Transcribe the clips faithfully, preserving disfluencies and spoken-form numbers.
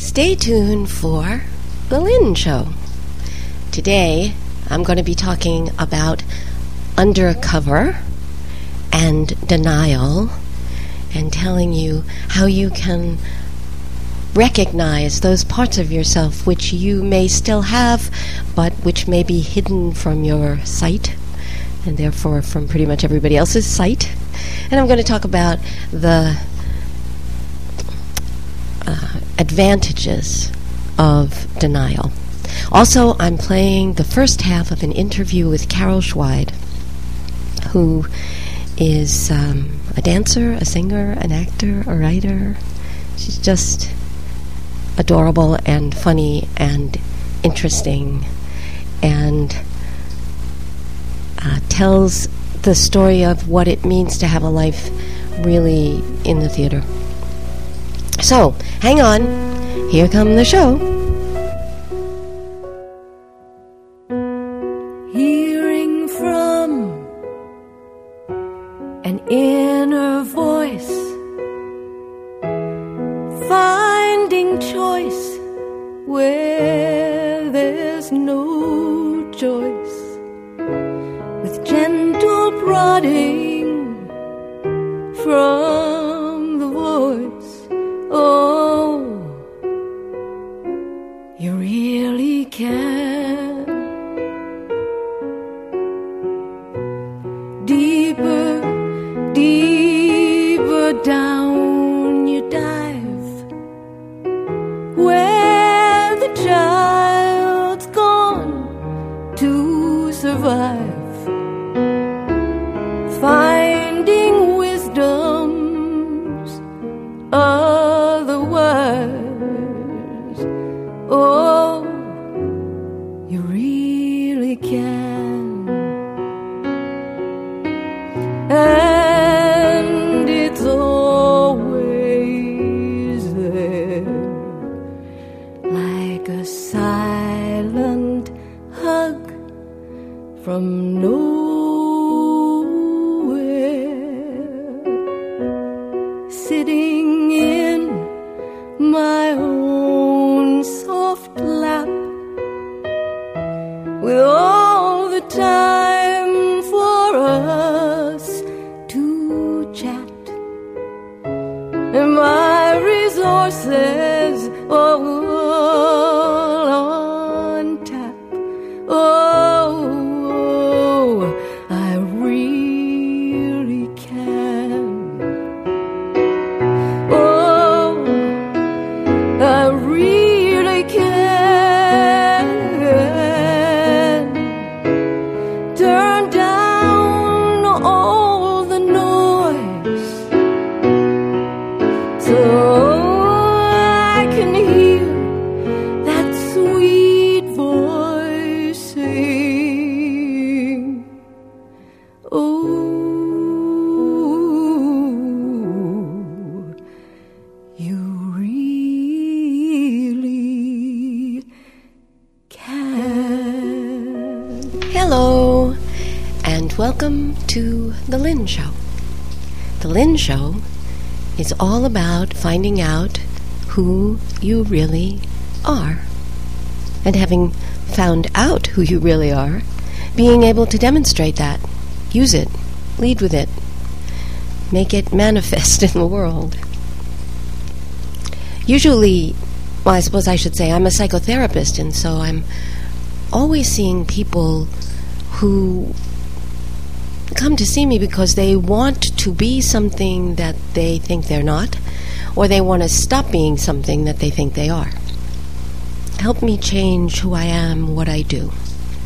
Stay tuned for The Lynn Show. Today, I'm going to be talking about undercover and denial and telling you how you can recognize those parts of yourself which you may still have, but which may be hidden from your sight and therefore from pretty much everybody else's sight. And I'm going to talk about the uh, advantages of denial. Also, I'm playing the first half of an interview with Carol Schweid, who is um, a dancer, a singer, an actor, a writer. She's just adorable and funny and interesting, and uh, tells the story of what it means to have a life really in the theater. So, hang on. Here come the show. Hearing from an inner voice, finding choice where there's no choice, with gentle prodding from the voice. Oh, you really can. Deeper, deeper down you dive, where the child's gone to survive, finding wisdom's otherwise. Oh, you really can. And it's always there, like a silent hug from nowhere, sitting in my own soft lap, with all the time for us to chat, and my resources all on tap. Oh, I really can. Oh, I really can. Turn down all the noise so I can hear that sweet voice sing. Oh, you really can. Hello, and welcome to The Lynn Show. The Lynn Show is all about finding out who you really are, and having found out who you really are, being able to demonstrate that, use it, lead with it, make it manifest in the world. Usually, well, I suppose I should say I'm a psychotherapist, and so I'm always seeing people who come to see me because they want to be something that they think they're not, or they want to stop being something that they think they are. Help me change who I am, what I do.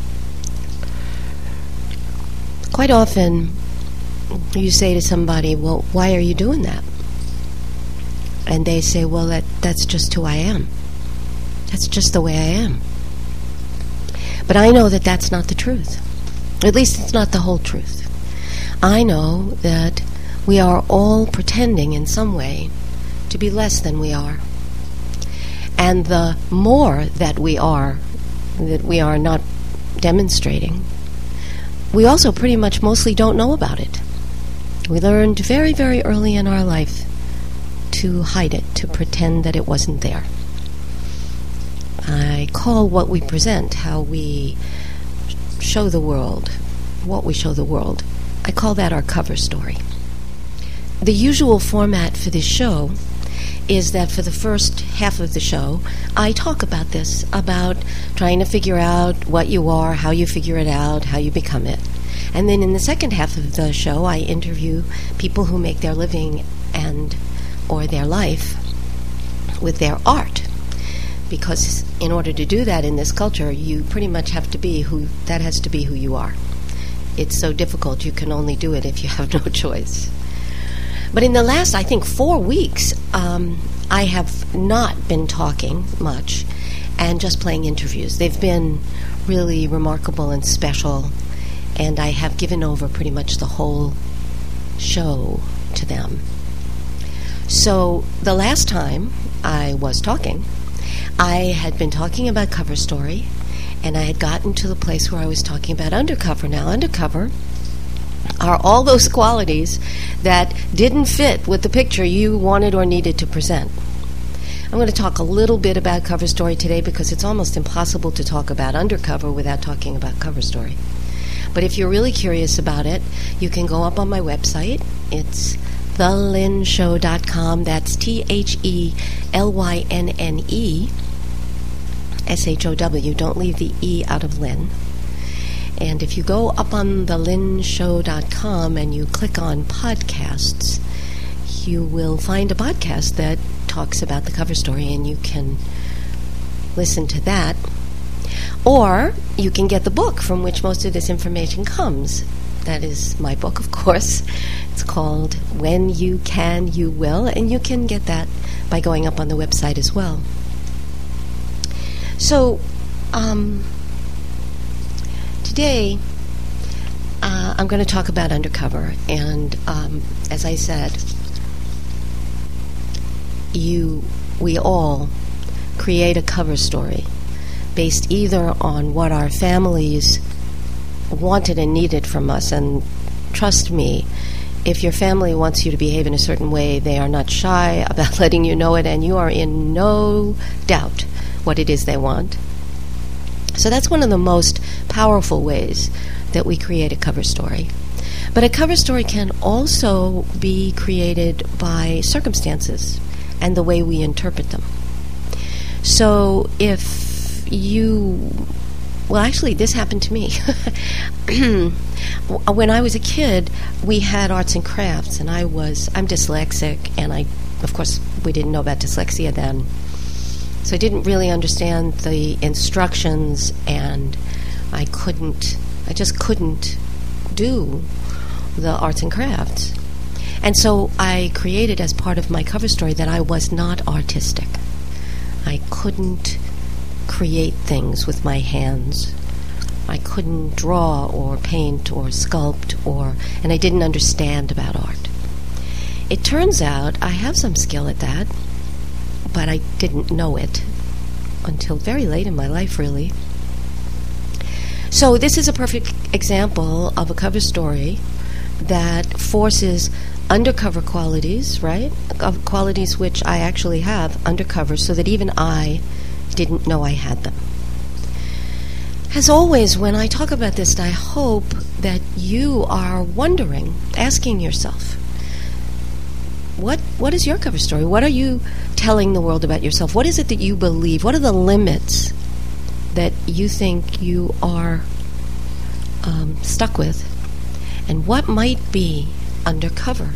Quite often, you say to somebody, well, why are you doing that? And they say, well, that, that's just who I am. That's just the way I am. But I know that that's not the truth. At least it's not the whole truth. I know that we are all pretending in some way to be less than we are. And the more that we are, that we are not demonstrating, we also pretty much mostly don't know about it. We learned very, very early in our life to hide it, to pretend that it wasn't there. I call what we present, how we show the world, what we show the world, I call that our cover story. The usual format for this show is that for the first half of the show, I talk about this, about trying to figure out what you are, how you figure it out, how you become it. And then in the second half of the show, I interview people who make their living and or their life with their art. Because in order to do that in this culture, you pretty much have to be who, that has to be who you are. It's so difficult, you can only do it if you have no choice. But in the last, I think, four weeks, um, I have not been talking much and just playing interviews. They've been really remarkable and special, and I have given over pretty much the whole show to them. So the last time I was talking, I had been talking about cover story, and I had gotten to the place where I was talking about undercover. Now, undercover are all those qualities that didn't fit with the picture you wanted or needed to present. I'm going to talk a little bit about cover story today because it's almost impossible to talk about undercover without talking about cover story. But if you're really curious about it, you can go up on my website. It's the lynn show dot com. That's T H E L Y N N E S H O W. Don't leave the E out of Lynn. And if you go up on the lynn show dot com and you click on podcasts, you will find a podcast that talks about the cover story, and you can listen to that. Or you can get the book from which most of this information comes. That is my book, of course. It's called When You Can, You Will, and you can get that by going up on the website as well. So, um... Today, uh, I'm going to talk about undercover, and um, as I said, you, we all create a cover story based either on what our families wanted and needed from us, and trust me, if your family wants you to behave in a certain way, they are not shy about letting you know it, and you are in no doubt what it is they want. So that's one of the most powerful ways that we create a cover story. But a cover story can also be created by circumstances and the way we interpret them. So if you... Well, actually, this happened to me. When I was a kid, we had arts and crafts, and I was... I'm dyslexic, and I... Of course, we didn't know about dyslexia then. So I didn't really understand the instructions, and I couldn't, I just couldn't do the arts and crafts. And so I created as part of my cover story that I was not artistic. I couldn't create things with my hands. I couldn't draw or paint or sculpt, or, and I didn't understand about art. It turns out I have some skill at that, but I didn't know it until very late in my life, really. So this is a perfect example of a cover story that forces undercover qualities, right? Of qualities which I actually have undercover, so that even I didn't know I had them. As always, when I talk about this, I hope that you are wondering, asking yourself, What what is your cover story? What are you telling the world about yourself? What is it that you believe? What are the limits that you think you are um, stuck with? And what might be undercover?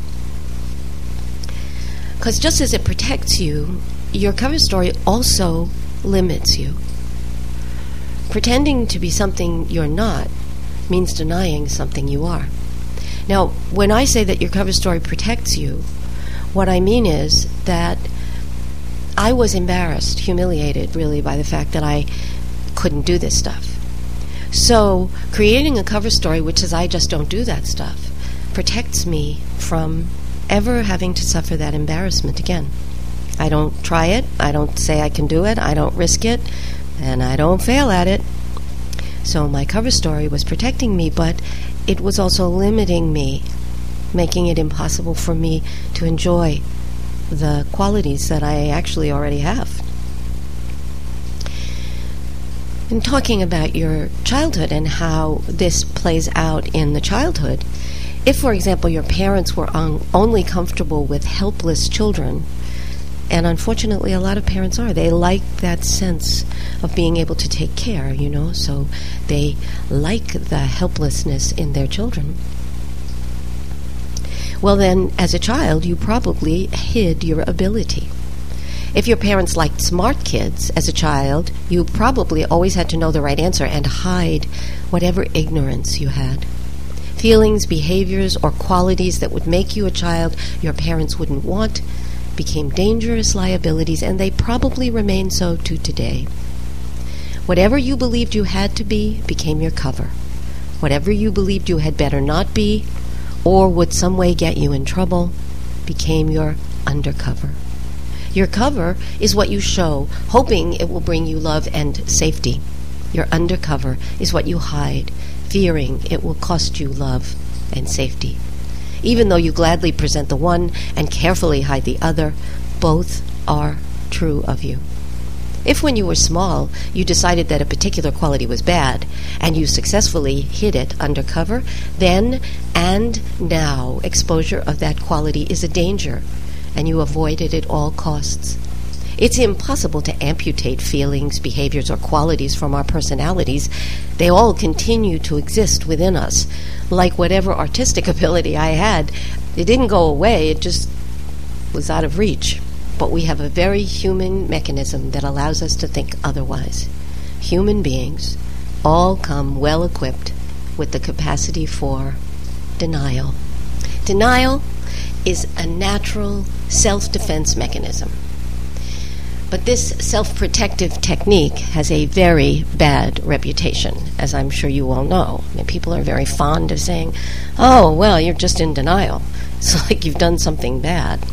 Because just as it protects you, your cover story also limits you. Pretending to be something you're not means denying something you are. Now, when I say that your cover story protects you, what I mean is that I was embarrassed, humiliated, really, by the fact that I couldn't do this stuff. So creating a cover story which says I just don't do that stuff protects me from ever having to suffer that embarrassment again. I don't try it, I don't say I can do it, I don't risk it, and I don't fail at it. So my cover story was protecting me, but it was also limiting me, making it impossible for me to enjoy the qualities that I actually already have. In talking about your childhood and how this plays out in the childhood, if, for example, your parents were on, only comfortable with helpless children, and unfortunately a lot of parents are, they like that sense of being able to take care, you know, so they like the helplessness in their children. Well then, as a child, you probably hid your ability. If your parents liked smart kids as a child, you probably always had to know the right answer and hide whatever ignorance you had. Feelings, behaviors, or qualities that would make you a child your parents wouldn't want became dangerous liabilities, and they probably remain so to today. Whatever you believed you had to be became your cover. Whatever you believed you had better not be, or would some way get you in trouble, became your undercover. Your cover is what you show, hoping it will bring you love and safety. Your undercover is what you hide, fearing it will cost you love and safety. Even though you gladly present the one and carefully hide the other, both are true of you. If when you were small you decided that a particular quality was bad and you successfully hid it undercover, then and now exposure of that quality is a danger, and you avoid it at all costs. It's impossible to amputate feelings, behaviors, or qualities from our personalities. They all continue to exist within us. Like whatever artistic ability I had, it didn't go away, it just was out of reach. But we have a very human mechanism that allows us to think otherwise. Human beings all come well equipped with the capacity for denial. Denial is a natural self-defense mechanism. But this self-protective technique has a very bad reputation, as I'm sure you all know. I mean, people are very fond of saying, oh, well, you're just in denial. It's like you've done something bad.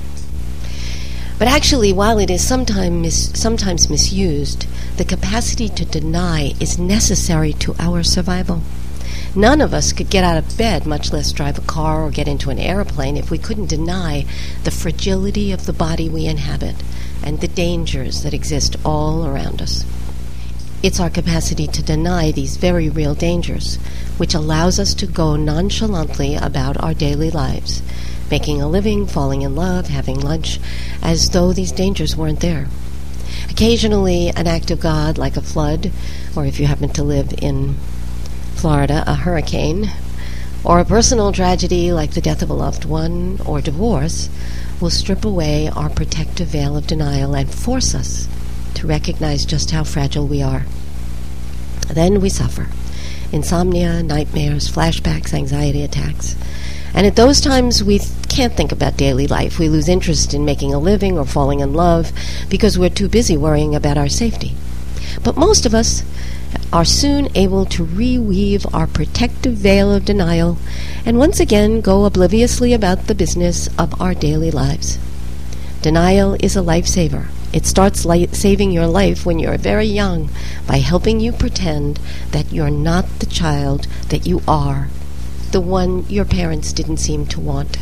But actually, while it is sometimes mis- sometimes misused, the capacity to deny is necessary to our survival. None of us could get out of bed, much less drive a car or get into an airplane, if we couldn't deny the fragility of the body we inhabit and the dangers that exist all around us. It's our capacity to deny these very real dangers which allows us to go nonchalantly about our daily lives, making a living, falling in love, having lunch, as though these dangers weren't there. Occasionally, an act of God, like a flood, or if you happen to live in Florida, a hurricane, or a personal tragedy like the death of a loved one or divorce, will strip away our protective veil of denial and force us to recognize just how fragile we are. Then we suffer. Insomnia, nightmares, flashbacks, anxiety attacks. And at those times, we th- can't think about daily life. We lose interest in making a living or falling in love because we're too busy worrying about our safety. But most of us are soon able to reweave our protective veil of denial and once again go obliviously about the business of our daily lives. Denial is a lifesaver. It starts li- saving your life when you're very young by helping you pretend that you're not the child that you are, the one your parents didn't seem to want.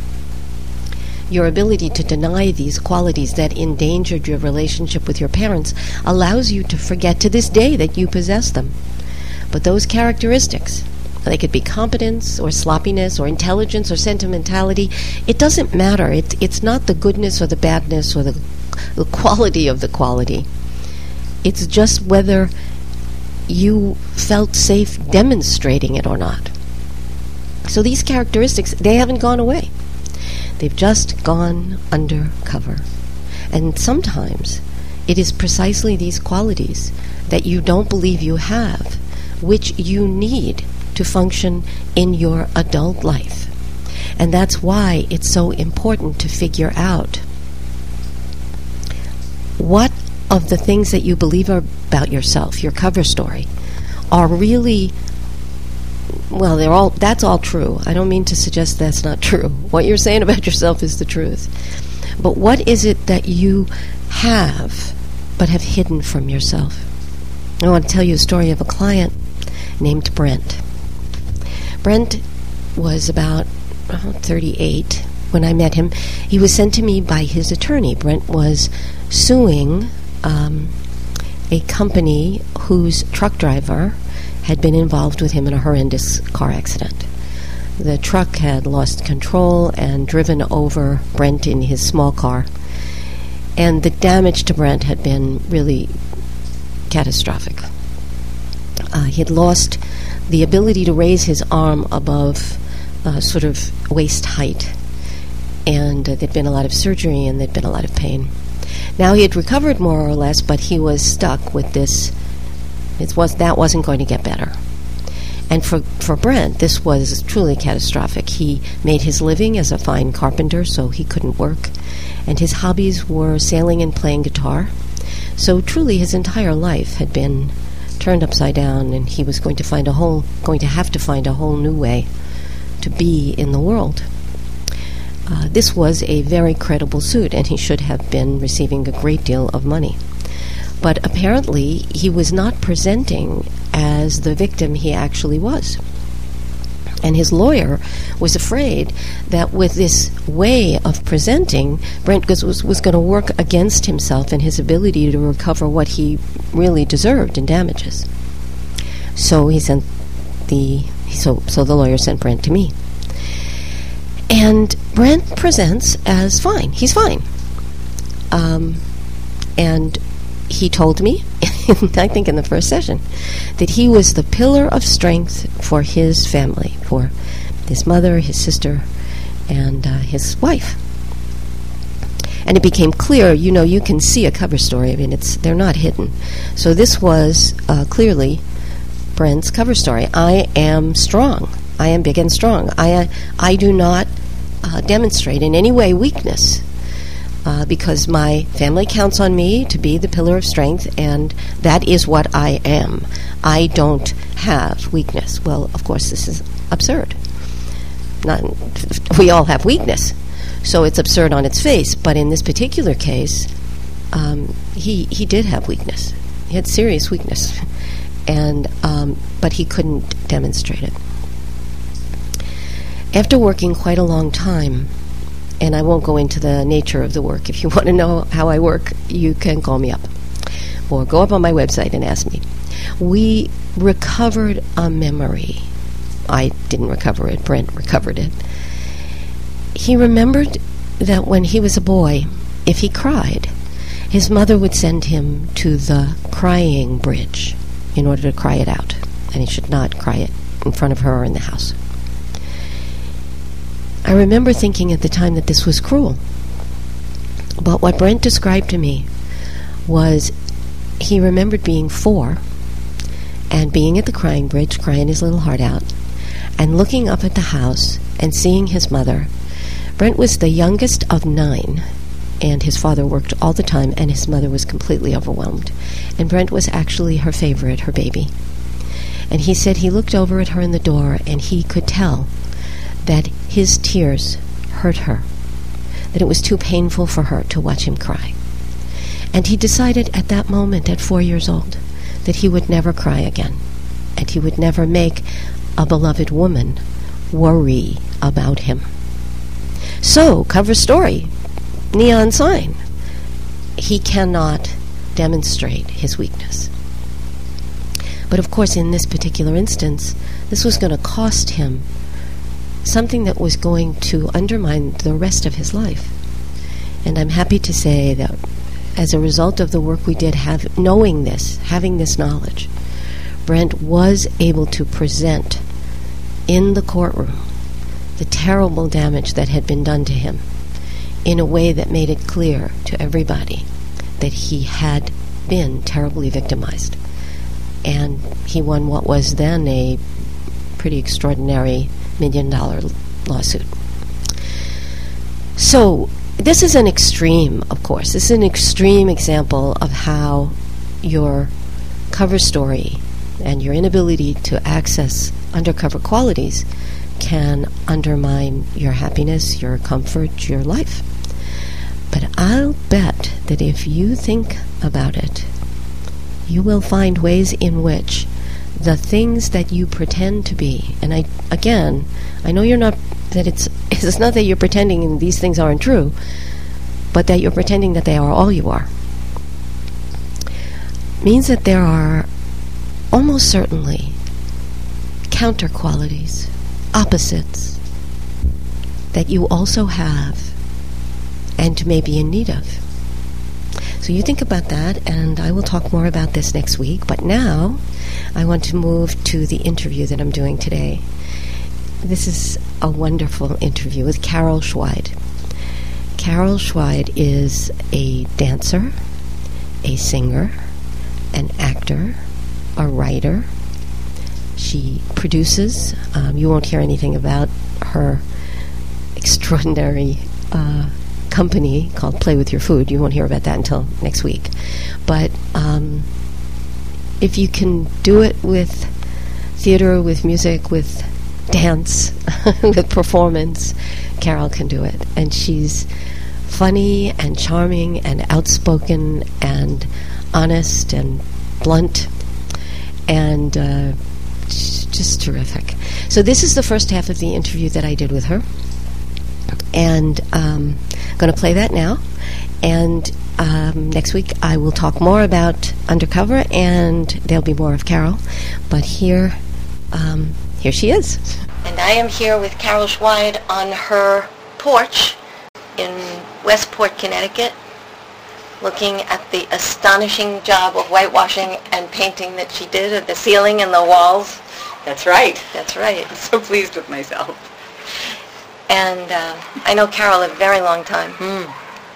Your ability to deny these qualities that endangered your relationship with your parents allows you to forget to this day that you possess them. But those characteristics, they could be competence or sloppiness or intelligence or sentimentality, it doesn't matter. It, it's not the goodness or the badness or the, the quality of the quality. It's just whether you felt safe demonstrating it or not. So these characteristics, they haven't gone away. They've just gone undercover. And sometimes it is precisely these qualities that you don't believe you have, which you need to function in your adult life. And that's why it's so important to figure out what of the things that you believe about yourself, your cover story, are really, well, they're all, that's all true. I don't mean to suggest that's not true. What you're saying about yourself is the truth. But what is it that you have but have hidden from yourself? I want to tell you a story of a client named Brent. Brent was about oh, thirty-eight when I met him. He was sent to me by his attorney. Brent was suing um, a company whose truck driver had been involved with him in a horrendous car accident. The truck had lost control and driven over Brent in his small car, and the damage to Brent had been really catastrophic. Uh, he had lost the ability to raise his arm above uh, sort of waist height, and uh, there'd been a lot of surgery and there'd been a lot of pain. Now he had recovered more or less, but he was stuck with this. It was that wasn't going to get better. And for, for Brent, this was truly catastrophic. He made his living as a fine carpenter, so he couldn't work. And his hobbies were sailing and playing guitar. So truly his entire life had been turned upside down, and he was going to find a whole, going to have to find a whole new way to be in the world. Uh, this was a very credible suit, and he should have been receiving a great deal of money. But apparently he was not presenting as the victim he actually was. And his lawyer was afraid that with this way of presenting, Brent was, was, was going to work against himself and his ability to recover what he really deserved in damages. So he sent the so so the lawyer sent Brent to me. And Brent presents as fine. He's fine. Um, and he told me, I think in the first session, that he was the pillar of strength for his family, for his mother, his sister, and uh, his wife. And it became clear, you know, you can see a cover story. I mean, it's they're not hidden. So this was uh, clearly Brent's cover story. I am strong. I am big and strong. I uh, I do not uh, demonstrate in any way weakness. Uh, because my family counts on me to be the pillar of strength, and that is what I am. I don't have weakness. Well, of course, this is absurd. Not, we all have weakness, so it's absurd on its face. But in this particular case, um, he he did have weakness. He had serious weakness, and um, but he couldn't demonstrate it. After working quite a long time, and I won't go into the nature of the work. If you want to know how I work, you can call me up or go up on my website and ask me. We recovered a memory. I didn't recover it. Brent recovered it. He remembered that when he was a boy, if he cried, his mother would send him to the crying bridge in order to cry it out, and he should not cry it in front of her or in the house. I remember thinking at the time that this was cruel. But what Brent described to me was he remembered being four and being at the crying bridge, crying his little heart out, and looking up at the house and seeing his mother. Brent was the youngest of nine, and his father worked all the time, and his mother was completely overwhelmed. And Brent was actually her favorite, her baby. And he said he looked over at her in the door, and he could tell that his tears hurt her, that it was too painful for her to watch him cry. And he decided at that moment, at four years old, that he would never cry again, and he would never make a beloved woman worry about him. So, cover story, neon sign. He cannot demonstrate his weakness. But of course, in this particular instance, this was going to cost him something that was going to undermine the rest of his life. And I'm happy to say that as a result of the work we did, have knowing this, having this knowledge, Brent was able to present in the courtroom the terrible damage that had been done to him in a way that made it clear to everybody that he had been terribly victimized. And he won what was then a pretty extraordinary million dollar lawsuit. So this is an extreme, of course. This is an extreme example of how your cover story and your inability to access undercover qualities can undermine your happiness, your comfort, your life. But I'll bet that if you think about it, you will find ways in which the things that you pretend to be, and I again, I know you're not, that it's it's not that you're pretending and these things aren't true, but that you're pretending that they are all you are. means that there are almost certainly counter qualities, opposites, that you also have and may be in need of. So you think about that, and I will talk more about this next week. But now I want to move to the interview that I'm doing today. This is a wonderful interview with Carol Schweid. Carol Schweid is a dancer, a singer, an actor, a writer. She produces. Um, you won't hear anything about her extraordinary uh, company called Play With Your Food. You won't hear about that until next week. But um, if you can do it with theater, with music, with dance, with performance, Carol can do it. And she's funny and charming and outspoken and honest and blunt and uh, just terrific. So this is the first half of the interview that I did with her. And um, I'm going to play that now. And um, next week I will talk more about Undercover, and there'll be more of Carol. But here, um, here she is. And I am here with Carol Schweid on her porch in Westport, Connecticut, looking at the astonishing job of whitewashing and painting that she did at the ceiling and the walls. That's right. That's right. I'm so pleased with myself. And uh, I know Carol a very long time. Mm.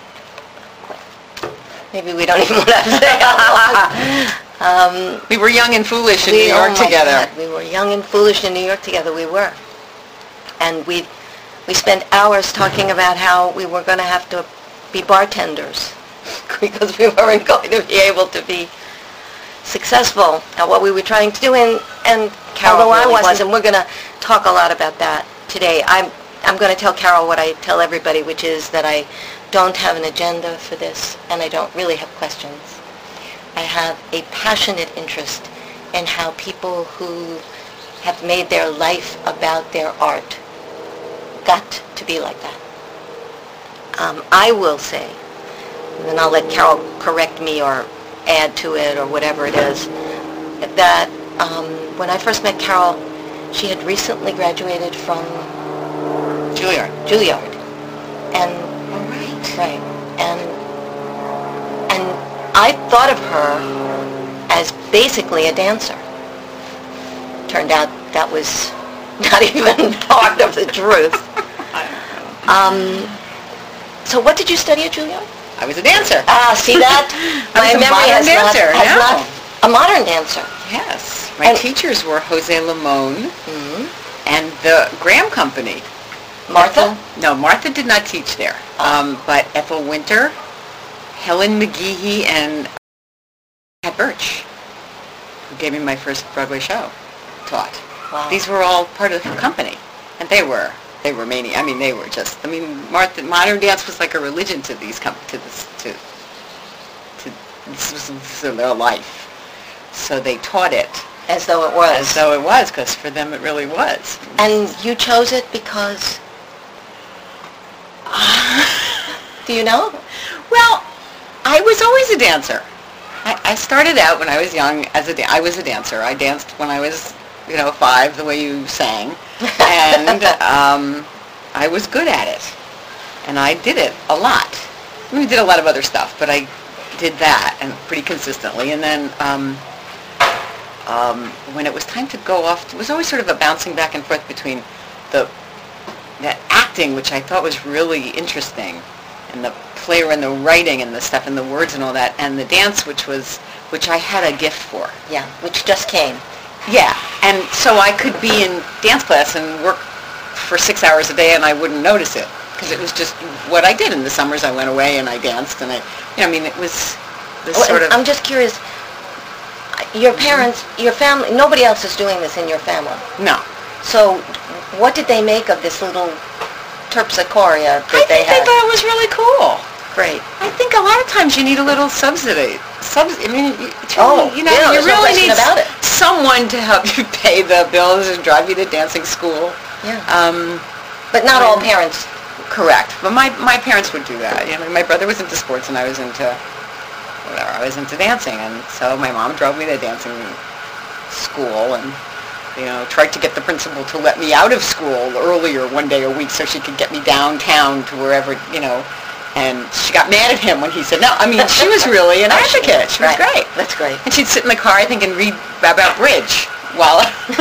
Maybe we don't even want to say how long. Um, we were young and foolish in we, New York oh my together. God, we were young and foolish in New York together. We were. And we we spent hours talking about how we were going to have to be bartenders because we weren't going to be able to be successful at what we were trying to do. And, and Carol although really I wasn't, wasn't. and we're going to talk a lot about that today. I'm I'm going to tell Carol what I tell everybody, which is that I don't have an agenda for this, and I don't really have questions. I have a passionate interest in how people who have made their life about their art got to be like that. Um, I will say, and then I'll let Carol correct me or add to it or whatever it is, that um, when I first met Carol, she had recently graduated from Juilliard. Juilliard. And All right. right. And and I thought of her as basically a dancer. Turned out that was not even part of the truth. Um, so what did you study at Juilliard? I was a dancer. Ah, see that? I was My a memory modern has not, dancer, has no. not a modern dancer. Yes. My And- teachers were Jose Limon Mm-hmm. and the Graham Company. Martha? Ethel, no, Martha did not teach there. Oh. Um, but Ethel Winter, Helen McGehee, and Pat Birch, who gave me my first Broadway show, taught. Wow. These were all part of the company, and they were they were mania. I mean, they were just. I mean, Martha, modern dance was like a religion to these com- to this to to this was, this was their life. So they taught it As though it was. as though it was, because for them it really was. And you chose it because... Do you know? Well, I was always a dancer. I, I started out when I was young as a da- I was a dancer. I danced when I was, you know, five, the way you sang, and um, I was good at it, and I did it a lot. I mean, I did a lot of other stuff, but I did that and pretty consistently. And then um, um, when it was time to go off, it was always sort of a bouncing back and forth between the that acting, which I thought was really interesting, and the play and the writing and the stuff and the words and all that, and the dance, which was which I had a gift for. Yeah, which just came. Yeah, and so I could be in dance class and work for six hours a day, and I wouldn't notice it because it was just what I did. In the summers, I went away and I danced, and I, you know, I mean, it was this Oh, sort of. I'm just curious. Your parents, your family, nobody else is doing this in your family. No, So, what did they make of this little terpsichorea that I they think they had? thought it was really cool. Great. I think a lot of times you need a little subsidy. Subs- I mean, you, Oh, you know, yeah, you there's no really question need about it. someone to help you pay the bills and drive you to dancing school. Yeah. Um, But not I all mean- parents. correct. But my, my parents would do that. You know, my brother was into sports and I was into whatever. I was into dancing, and so my mom drove me to dancing school, and you know, tried to get the principal to let me out of school earlier one day a week so she could get me downtown to wherever, you know, and she got mad at him when he said no. I mean, she was really an Oh, she advocate. She was Right. great. That's great. And she'd sit in the car, I think, and read about bridge while.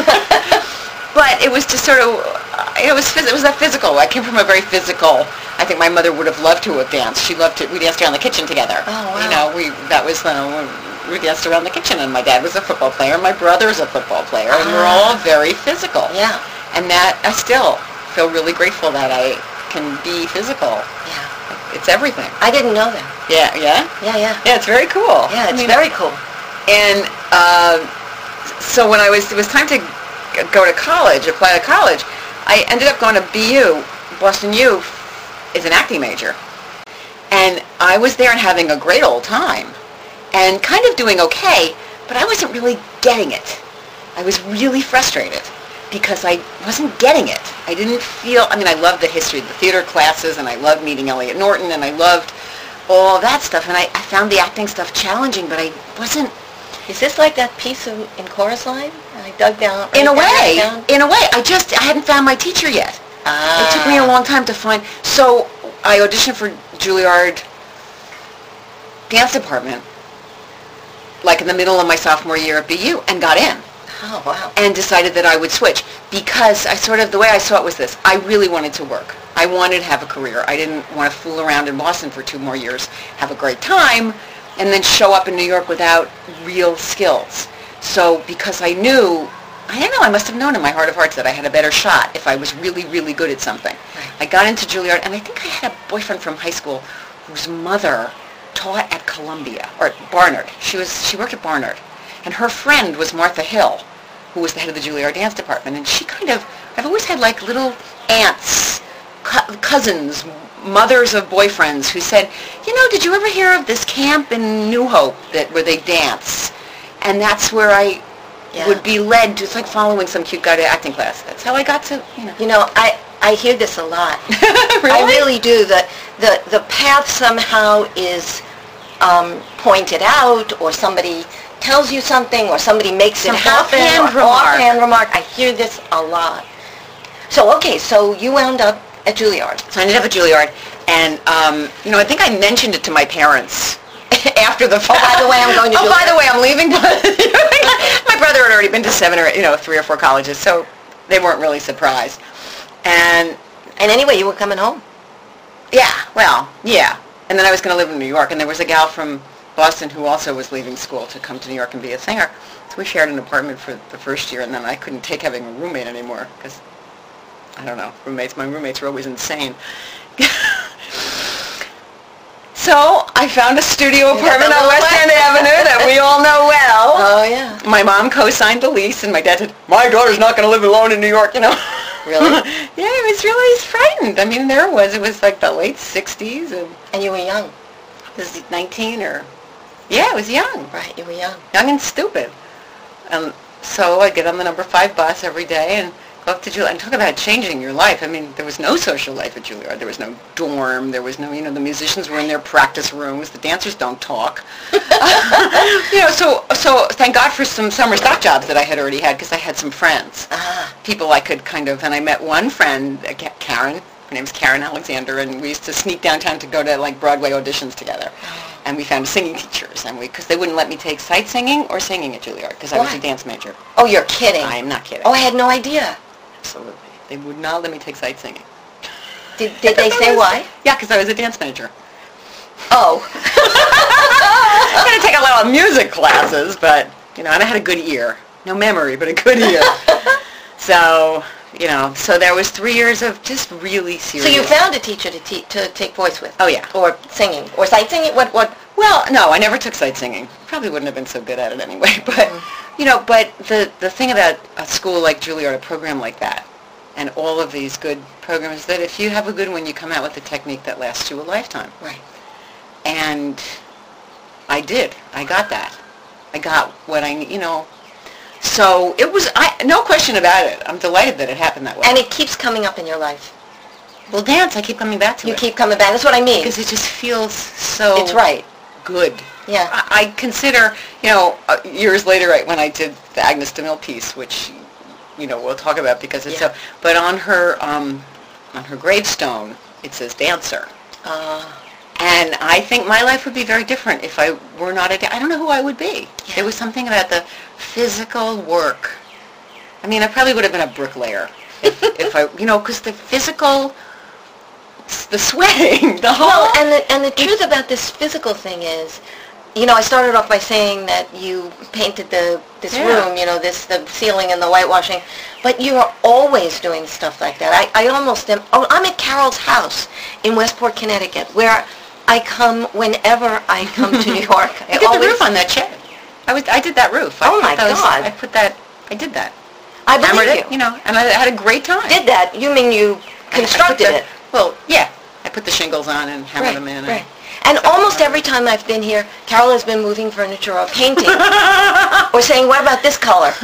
But it was just sort of, it was phys- it was that physical. I came from a very physical. I think my mother would have loved to have danced. She loved to. We danced around the kitchen together. Oh, wow. You know, we that was you know, we danced around the kitchen, and my dad was a football player, and my brother's a football player, and we're all very physical. Yeah. And that I still feel really grateful that I can be physical. Yeah. It's everything. I didn't know that. Yeah, yeah, Yeah, yeah. yeah. It's very cool. Yeah, it's I mean, very cool. And uh, so when I was, it was time to g- go to college, apply to college, I ended up going to B U, Boston U, is an acting major. And I was there and having a great old time and kind of doing okay, but I wasn't really getting it. I was really frustrated because I wasn't getting it. I didn't feel, I mean, I loved the history of the theater classes, and I loved meeting Elliot Norton, and I loved all that stuff, and I, I found the acting stuff challenging, but I wasn't. Is this like that piece of, in Chorus Line? I dug down. In a right down, way, right down? in a way, I just, I hadn't found my teacher yet. Ah. It took me a long time to find, so I auditioned for Juilliard Dance Department, like in the middle of my sophomore year at B U, and got in, Oh, wow. and decided that I would switch, because I sort of, the way I saw it was this, I really wanted to work. I wanted to have a career. I didn't want to fool around in Boston for two more years, have a great time, and then show up in New York without real skills. So because I knew, I don't know, I must have known in my heart of hearts that I had a better shot if I was really, really good at something. Right. I got into Juilliard, and I think I had a boyfriend from high school whose mother taught at Columbia, or at Barnard. She was, she worked at Barnard. And her friend was Martha Hill, who was the head of the Juilliard Dance Department. And she kind of, I've always had like little aunts, co- cousins, mothers of boyfriends who said, you know, did you ever hear of this camp in New Hope that where they dance? And that's where I Yeah. would be led to, it's like following some cute guy to acting class. That's how I got to, you know. You know, I, I hear this a lot. Really? I really do. The, the, the path somehow is um, pointed out, or somebody tells you something, or somebody makes Some it happen, offhand or remark. offhand remark. I hear this a lot. So, okay, so you wound up at Juilliard. So I ended up at Juilliard, and, um, you know, I think I mentioned it to my parents after the fact. by the way, I'm going to Oh, by Juilliard. the way, I'm leaving. My brother had already been to seven or, you know, three or four colleges, so they weren't really surprised. And, And anyway, you were coming home. yeah, well, yeah. And then I was going to live in New York, and there was a gal from Boston who also was leaving school to come to New York and be a singer. So we shared an apartment for the first year, and then I couldn't take having a roommate anymore, because, I don't know, roommates, my roommates were always insane. So I found a studio You got apartment the on little West place. End Avenue that we all know well. Oh, yeah. My mom co-signed the lease, and my dad said, my daughter's not going to live alone in New York, you know. Really? Yeah, I was really frightened. I mean, there it was. It was like the late sixties, and And you were young. was it nineteen or... Yeah, I was young. Right, you were young. Young and stupid. And so I'd get on the number five bus every day and go up to Juilliard. And talk about changing your life. I mean, there was no social life at Juilliard. There was no dorm. There was no, you know, the musicians were in their practice rooms. The dancers don't talk. You know, so so thank God for some summer stock jobs that I had already had, because I had some friends. Ah, People I could kind of, and I met one friend, uh, Ka- Karen. Her name's Karen Alexander, and we used to sneak downtown to go to like Broadway auditions together. And we found singing teachers, and we, because they wouldn't let me take sight singing or singing at Juilliard, because I was Why? a dance major. oh, you're kidding. I am not kidding. Oh, I had no idea. Absolutely. They would not let me take sight singing. Did, did they say why? Yeah, because I was a dance major. Oh. I had to take a lot of music classes, but, you know, and I had a good ear. No memory, but a good ear. So, you know, so there was three years of just really So serious. you found a teacher to te- to take voice with? Oh, yeah. Or singing? Or sight singing? What, what? Well, no, I never took sight singing. Probably wouldn't have been so good at it anyway. But, you know, but the, the thing about a school like Juilliard, a program like that, and all of these good programs, is that if you have a good one, you come out with a technique that lasts you a lifetime. Right. And I did. I got that. I got what I, you know. So it was, I no question about it. I'm delighted that it happened that way. And it keeps coming up in your life. Well, dance, I keep coming back to You it. keep coming back. That's what I mean. Because it just feels so It's right. good. Yeah. I, I consider, you know, uh, years later, right, when I did the Agnes DeMille piece, which, you know, we'll talk about because it's Yeah. so, but on her, um, on her gravestone, it says dancer. Uh, And I think my life would be very different if I were not a da- I don't know who I would be. Yeah. There was something about the physical work. I mean, I probably would have been a bricklayer if, if I, you know, because the physical, the sweating, the whole... well, and the, and the truth about this physical thing is, you know, I started off by saying that you painted the this Yeah. room, you know, this the ceiling and the whitewashing, but you are always doing stuff like that. I, I almost am. Oh, I'm at Carol's house in Westport, Connecticut, where I come whenever I come to New York. I did the roof on that shed. I was I did that roof. I Oh, put my those- God. I put that. I did that. I Hammered believe it, you. you know, and I had a great time. Did that? You mean you I- I put constructed the- it? Well, yeah. I put the shingles on and hammered Right, them in. right. And, And almost every time I've been here, Carol has been moving furniture or painting or saying, what about this color?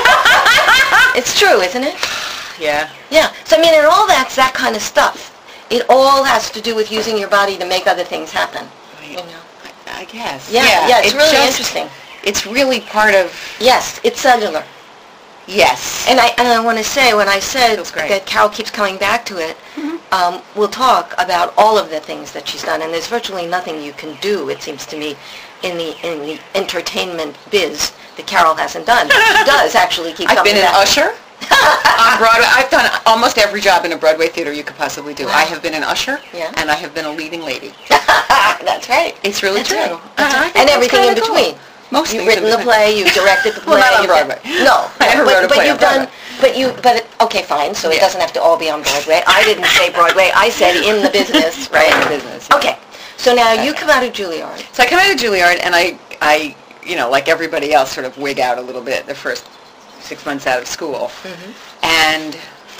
It's true, isn't it? yeah. Yeah. So, I mean, and all that's that kind of stuff. It all has to do with using your body to make other things happen. You know? I, I guess. Yeah, yeah, it's it really just- interesting. It's really part of... Yes, it's cellular. Yes. And I and I want to say, when I said Feels great. that Carol keeps coming back to it, um, we'll talk about all of the things that she's done. And there's virtually nothing you can do, it seems to me, in the in the entertainment biz that Carol hasn't done. She does actually keep I've coming been an back. usher on Broadway. I've done almost every job in a Broadway theater you could possibly do. Wow. I have been an usher, Yeah. and I have been a leading lady. That's right. It's really That's true. right. That's Uh, I right. think And that's everything in kinda cool. between. Most You've things in written the between. play, you've directed the play. Well, not on you've done- Broadway. No, I never but, wrote a but play you've on done, but you, but it, okay, fine. So it Yeah. doesn't have to all be on Broadway. I didn't say Broadway. I said in the business, right? In the business, yeah. Okay. So now you Okay. come out of Juilliard. So I come out of Juilliard, and I, I, you know, like everybody else, sort of wig out a little bit the first six months out of school. And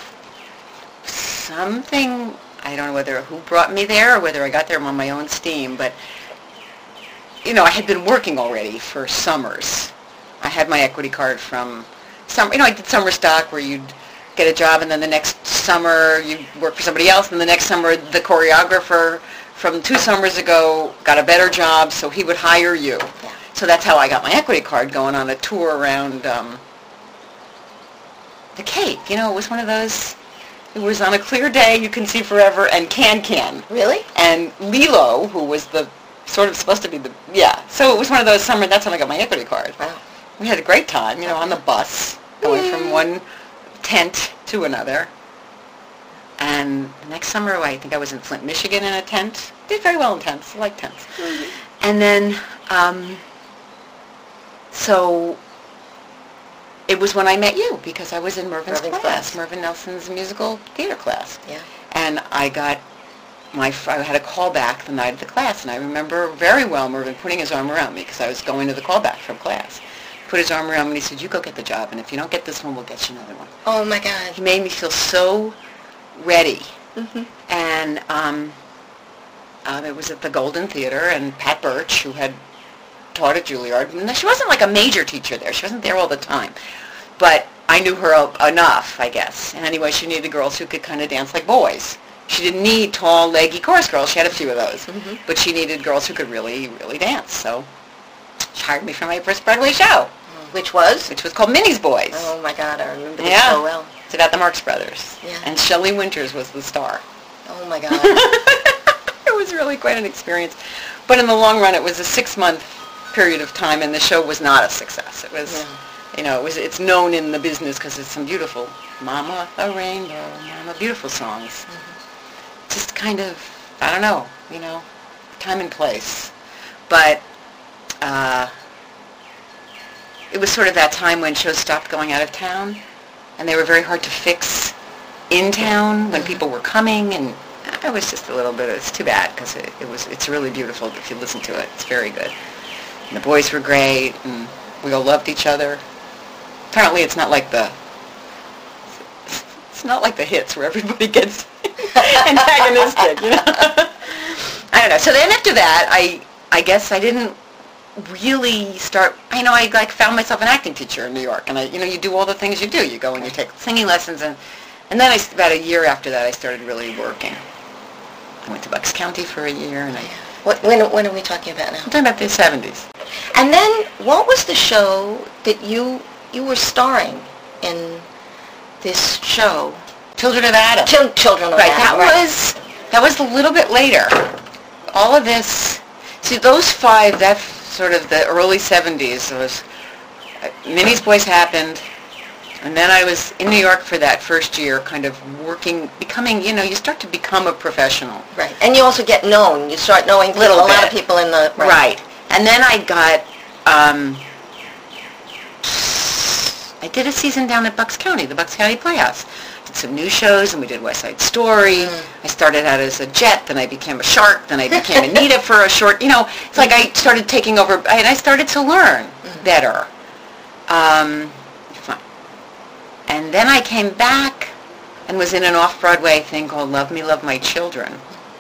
something, I don't know whether who brought me there or whether I got there on my own steam, but, you know, I had been working already for summers. I had my equity card from summer, you know, I did summer stock where you'd get a job and then the next summer you'd work for somebody else, and the next summer the choreographer from two summers ago got a better job, so he would hire you. Yeah. So that's how I got my equity card, going on a tour around um, the Cape. You know, it was one of those, it was on a clear day, you can see forever, and Can Can. Really? And Lilo, who was the sort of supposed to be the, yeah. So it was one of those summer, that's when I got my equity card. Wow. We had a great time, you know, on the bus, going from one tent to another. And the next summer, I think I was in Flint, Michigan in a tent. Did very well in tents. I like tents. And then, um, so it was when I met you, because I was in Mervin's, Mervin's class, class. Mervyn Nelson's musical theater class. Yeah. And I got my, I had a call back the night of the class, and I remember very well Mervyn putting his arm around me, because I was going to the callback from class. Put his arm around me and he said, you go get the job, and if you don't get this one, we'll get you another one. Oh my God. He made me feel so ready. Mhm. And um, um, it was at the Golden Theater, and Pat Birch, who had taught at Juilliard, and she wasn't like a major teacher there. She wasn't there all the time. But I knew her o- enough, I guess. And anyway, she needed girls who could kind of dance like boys. She didn't need tall, leggy chorus girls. She had a few of those. Mhm. But she needed girls who could really, really dance. So she hired me for my first Broadway show, Which was? which was called Minnie's Boys. Oh my God, I remember this Yeah. so well. It's about the Marx Brothers. Yeah. And Shelley Winters was the star. Oh my God. It was really quite an experience. But in the long run, it was a six-month period of time, and the show was not a success. It was, Yeah. you know, it was. It's known in the business because it's some beautiful "Mama a Rainbow," Mama, beautiful songs. Just kind of, I don't know, you know, time and place. But uh, it was sort of that time when shows stopped going out of town, and they were very hard to fix in town when people were coming, and it was just a little bit, it's too bad, because it, it was, it's really beautiful if you listen to it. It's very good. And the boys were great, and we all loved each other. Apparently it's not like the, it's not like the hits where everybody gets antagonistic, you know. I don't know. So then after that, I, I guess I didn't really start, I know I like found myself an acting teacher in New York, and I, you know, you do all the things you do. You go and you take singing lessons, and, and then I, about a year after that, I started really working. I went to Bucks County for a year, and I What, when, when are we talking about now? I'm talking about the seventies. And then, what was the show that you you were starring in this show? Children of Adam. Chil- Children of Right, Adam. that was that was a little bit later. All of this, see, those five, that sort of the early seventies, was uh, Minnie's Boys happened, and then I was in New York for that first year, kind of working, becoming, you know, you start to become a professional. Right. And you also get known. You start knowing people, Little a lot bit. of people in the... Right. And then I got, um, I did a season down at Bucks County, the Bucks County Playhouse. Did some new shows, and we did West Side Story. Mm. I started out as a jet, then I became a shark, then I became Anita for a short, you know, it's like I started taking over, and I started to learn Mm. better. Um, fine. And then I came back and was in an off-Broadway thing called Love Me, Love My Children.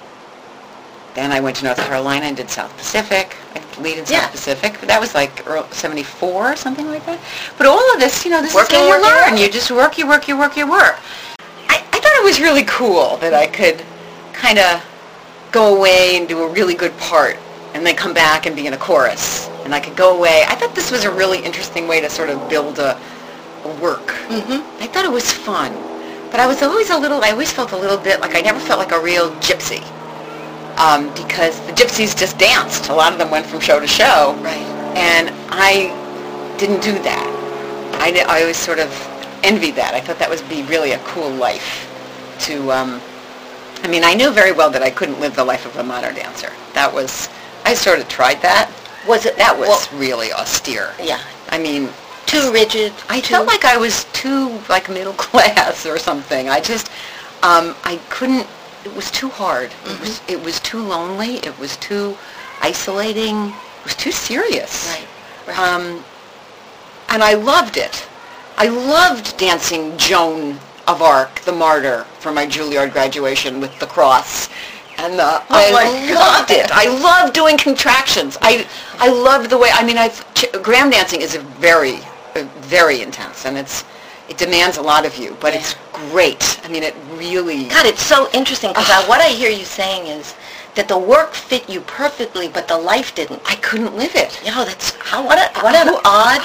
Then I went to North Carolina and did South Pacific. I did lead in South Yeah. Pacific, but that was like early seventy-four or something like that. But all of this, you know, this Working, is how you working, learn. working. You just work, you work, you work, you work. I, I thought it was really cool that I could kind of go away and do a really good part and then come back and be in a chorus. And I could go away. I thought this was a really interesting way to sort of build a, a work. Mm-hmm. I thought it was fun. But I was always a little, I always felt a little bit like I never felt like a real gypsy. Um, because the gypsies just danced. A lot of them went from show to show. Right. And I didn't do that. I, di- I always sort of envied that. I thought that would be really a cool life to, um, I mean, I knew very well that I couldn't live the life of a modern dancer. That was, I sort of tried that. Was it... That was well, really austere. yeah. I mean, Too rigid. I too, felt like I was too, like, middle class or something. I just, um, I couldn't, it was too hard. Mm-hmm. It was, it was too lonely. It was too isolating. It was too serious. Right. Right. Um, and I loved it. I loved dancing Joan of Arc, the martyr, for my Juilliard graduation with the cross. And the, Oh I my loved God. it. I loved doing contractions. I, I loved the way, I mean, I've, ch- gram dancing is a very, uh, very intense, and it's, it demands a lot of you, but Yeah. it's great. I mean, it really... God, it's so interesting because what I hear you saying is that the work fit you perfectly, but the life didn't. I couldn't live it. You know, that's how what a, what an Who- odd.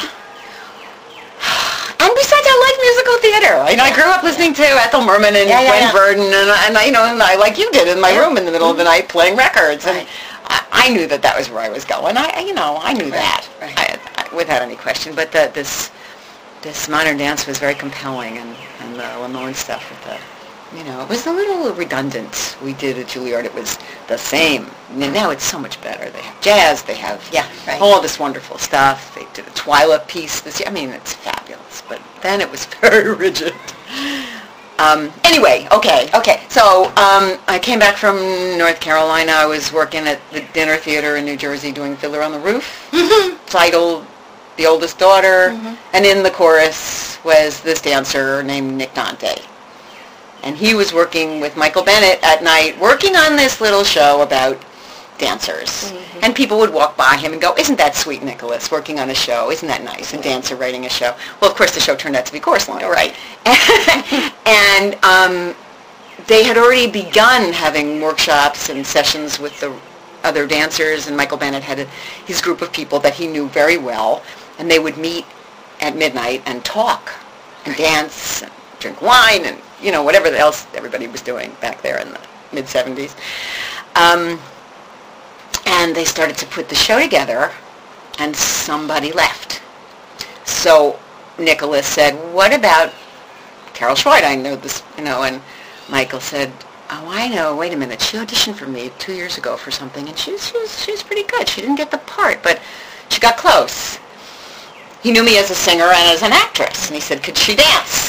And besides, I like musical theater. I, you know, I grew up listening to Ethel Merman and Yeah, yeah, Gwen yeah. Verdon, and, I- and I, you know, and I, like you did, in my Yeah. room in the middle of the night playing records. And Right. I, I knew that that was where I was going. I, I- you know, I knew Right, that right. I, I, without any question. But the, this this modern dance was very compelling, and, and the Lamone stuff with the, you know, it was a little redundant. We did at Juilliard, it was the same. And now it's so much better. They have jazz, they have Yeah, right. all this wonderful stuff. They did a Twyla piece this year. I mean, it's fabulous. But then it was very rigid. Um, anyway, okay. Okay. So um, I came back from North Carolina. I was working at the Dinner Theater in New Jersey doing Fiddler on the Roof. Mm-hmm. Titled The Oldest Daughter. And in the chorus was this dancer named Nick Dante. And he was working with Michael Bennett at night, working on this little show about dancers. Mm-hmm. And people would walk by him and go, isn't that sweet, Nicholas, working on a show? Isn't that nice? A dancer writing a show. Well, of course, the show turned out to be Chorus Line. Right. And um, they had already begun having workshops and sessions with the other dancers, and Michael Bennett had a, his group of people that he knew very well, and they would meet at midnight and talk and dance and drink wine and, you know, whatever else everybody was doing back there in the mid-seventies. Um, and they started to put the show together, and somebody left. So Nicholas said, what about Carol Schweid? I know this, you know, and Michael said, oh, I know, wait a minute, she auditioned for me two years ago for something, and she's, she's, she's pretty good. She didn't get the part, but she got close. He knew me as a singer and as an actress, and he said, could she dance?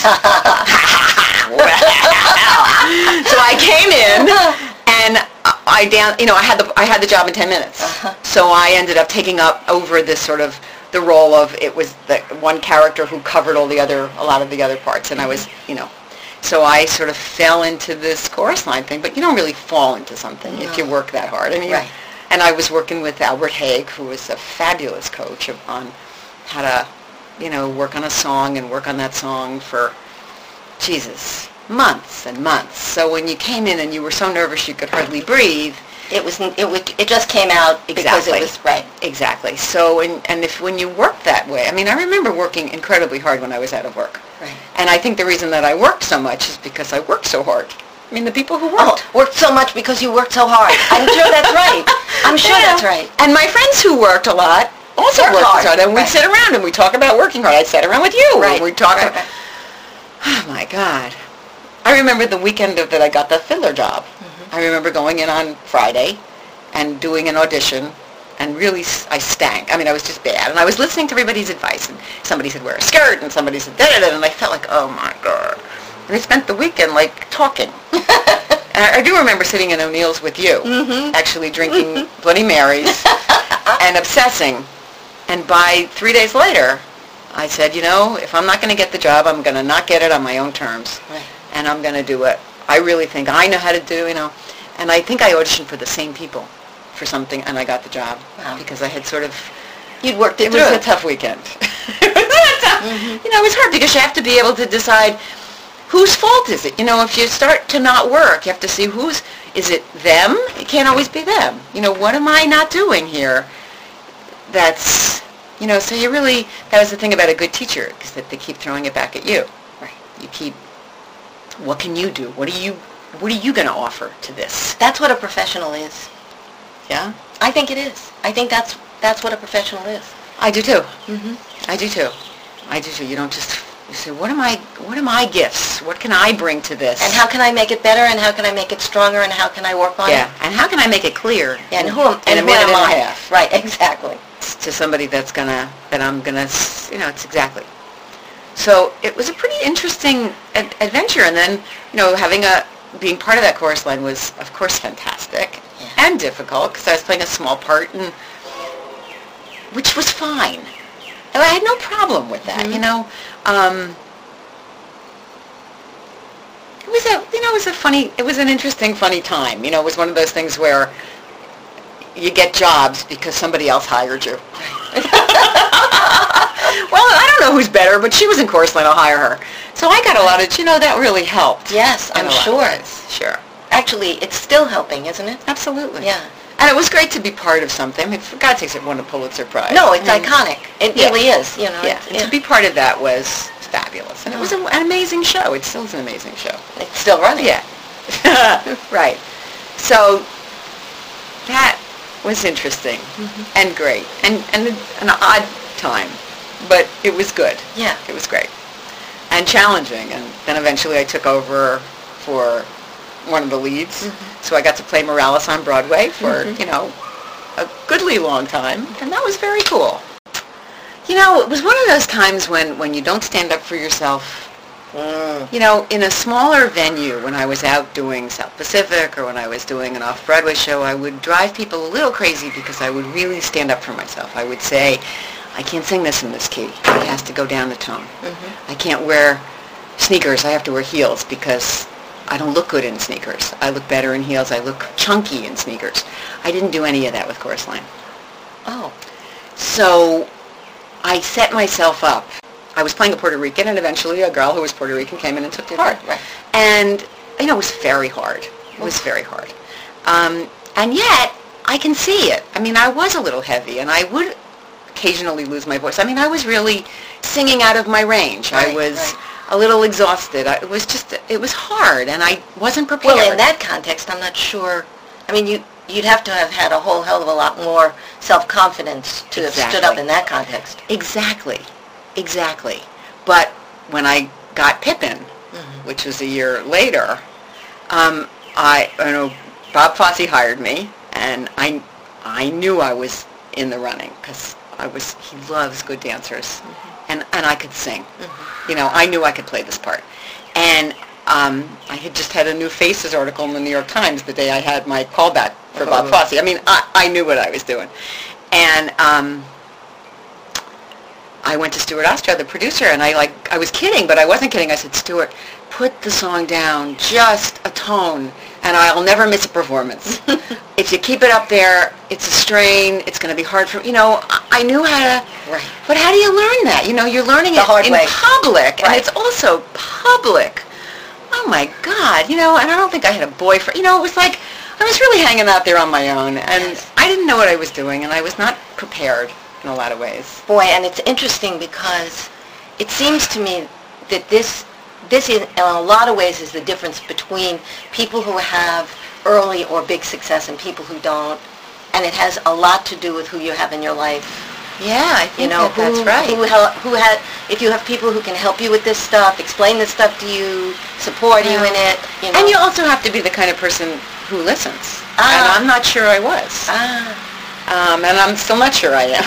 So I came in, and I dan- you know, I had the I had the job in ten minutes. Uh-huh. So I ended up taking up over this sort of the role of, it was the one character who covered all the other a lot of the other parts, and I was, you know, so I sort of fell into this chorus line thing. But you don't really fall into something if you work that hard. I mean, Right. and I was working with Albert Haig, who was a fabulous coach of, on how to, you know, work on a song and work on that song for, Jesus, months and months. So when you came in and you were so nervous you could hardly breathe, It was, it was, it just came out because Exactly. it was, right. Exactly. So, and, and if when you work that way, I mean, I remember working incredibly hard when I was out of work. Right. And I think the reason that I worked so much is because I worked so hard. I mean, the people who Oh, worked. worked so much because you worked so hard. I'm sure that's right. I'm sure Yeah. that's right. And my friends who worked a lot also Worked worked hard. hard. And we'd Right. sit around and we'd talk about working hard. I'd sit around with you. Right. And we'd talk Right, about, right. oh my God. I remember the weekend of that I got the fiddler job. Mm-hmm. I remember going in on Friday and doing an audition, and really s- I stank. I mean, I was just bad. And I was listening to everybody's advice, and somebody said wear a skirt, and somebody said da-da-da, and I felt like, oh my God. And I spent the weekend like talking. And I, I do remember sitting in O'Neill's with you, Mm-hmm. actually drinking Bloody Marys and obsessing. And by three days later, I said, you know, if I'm not going to get the job, I'm going to not get it on my own terms. Right. And I'm going to do it. I really think I know how to do, you know. And I think I auditioned for the same people for something, and I got the job. Wow. Because I had sort of, You'd worked it it through. was a tough weekend. It was a tough, You know, it was hard because you have to be able to decide whose fault is it. You know, if you start to not work, you have to see who's, is it them? It can't always be them. You know, what am I not doing here? That's, you know, so you really, that was the thing about a good teacher, is that they keep throwing it back at you. Right. You keep, what can you do? What are you, what are you going to offer to this? That's what a professional is. Yeah? I think it is. I think that's that's what a professional is. I do too. Mm-hmm. I do too. I do too. You don't just, you say, what are my, what are my gifts? What can I bring to this? And how can I make it better? And how can I make it stronger? And how can I work on Yeah, it? and how can I make it clear? Yeah, and who am, in and a who minute am and I? a half Right. Exactly. to somebody that's gonna, that I'm gonna, s- you know, it's exactly. So it was a pretty interesting ad- adventure, and then, you know, having a, being part of that chorus line was, of course, fantastic Yeah. and difficult because I was playing a small part, and which was fine. And I had no problem with that, Mhm. you know. Um, it was a, you know, it was a funny, it was an interesting, funny time. You know, it was one of those things where you get jobs because somebody else hired you. Well, I don't know who's better, but she was in chorus line, I'll hire her. So I got a lot of, you know, that really helped. Yes, in I'm a lot of sure. ways. Sure. Actually, it's still helping, isn't it? Absolutely. Yeah. And it was great to be part of something. I mean, for God's sakes, it won a Pulitzer Prize. No, it's I mean, iconic. It yeah. really is. You know. Yeah, It's, and to be part of that was fabulous. And it was a, an amazing show. It still is an amazing show. it's still running. Yeah. Right. So that was interesting Mm-hmm. and great and, and an odd time, but it was good. Yeah. It was great and challenging. And then eventually I took over for one of the leads. Mm-hmm. So I got to play Morales on Broadway for, you know, a goodly long time. And that was very cool. You know, it was one of those times when, when you don't stand up for yourself. Mm. You know, in a smaller venue, when I was out doing South Pacific or when I was doing an off-Broadway show, I would drive people a little crazy because I would really stand up for myself. I would say, I can't sing this in this key. It has to go down the tone. Mm-hmm. I can't wear sneakers. I have to wear heels because I don't look good in sneakers. I look better in heels. I look chunky in sneakers. I didn't do any of that with Chorus Line. Oh. So I set myself up. I was playing a Puerto Rican, and eventually a girl who was Puerto Rican came in and took the part. Right. And, you know, it was very hard. It was very hard. Um, and yet, I can see it. I mean, I was a little heavy, and I would occasionally lose my voice. I mean, I was really singing out of my range. I Right, was right. a little exhausted. I, it was just, it was hard, and I wasn't prepared. Well, in that context, I'm not sure. I mean, you you'd have to have had a whole hell of a lot more self-confidence to have stood up Exactly. in that context. Exactly. Exactly. But when I got Pippin, Mm-hmm. which was a year later, um, I, you know, Bob Fosse hired me, and I, I knew I was in the running because I was. He loves good dancers, Mm-hmm. and and I could sing. You know, I knew I could play this part, and um, I had just had a new Faces article in the New York Times the day I had my callback for Bob Oh. Fosse. I mean, I, I knew what I was doing, and. Um, I went to Stuart Ostrow, the producer, and I like I was kidding, but I wasn't kidding. I said, Stuart, put the song down, just a tone, and I'll never miss a performance. If you keep it up there, it's a strain. It's going to be hard for you know. I, I knew how to, Right. but how do you learn that? You know, you're learning The it hard in way. public, and Right. it's also public. Oh my God, you know, and I don't think I had a boyfriend. You know, it was like I was really hanging out there on my own, and Yes. I didn't know what I was doing, and I was not prepared in a lot of ways. Boy, and it's interesting because it seems to me that this, this in, in a lot of ways is the difference between people who have early or big success and people who don't. And it has a lot to do with who you have in your life. Yeah, I You think know, that that's who, right. Who, hel- who had, if you have people who can help you with this stuff, explain this stuff to you, support you in it, you know. And you also have to be the kind of person who listens. Ah. And I'm not sure I was. Ah. Um, and I'm still not sure I am.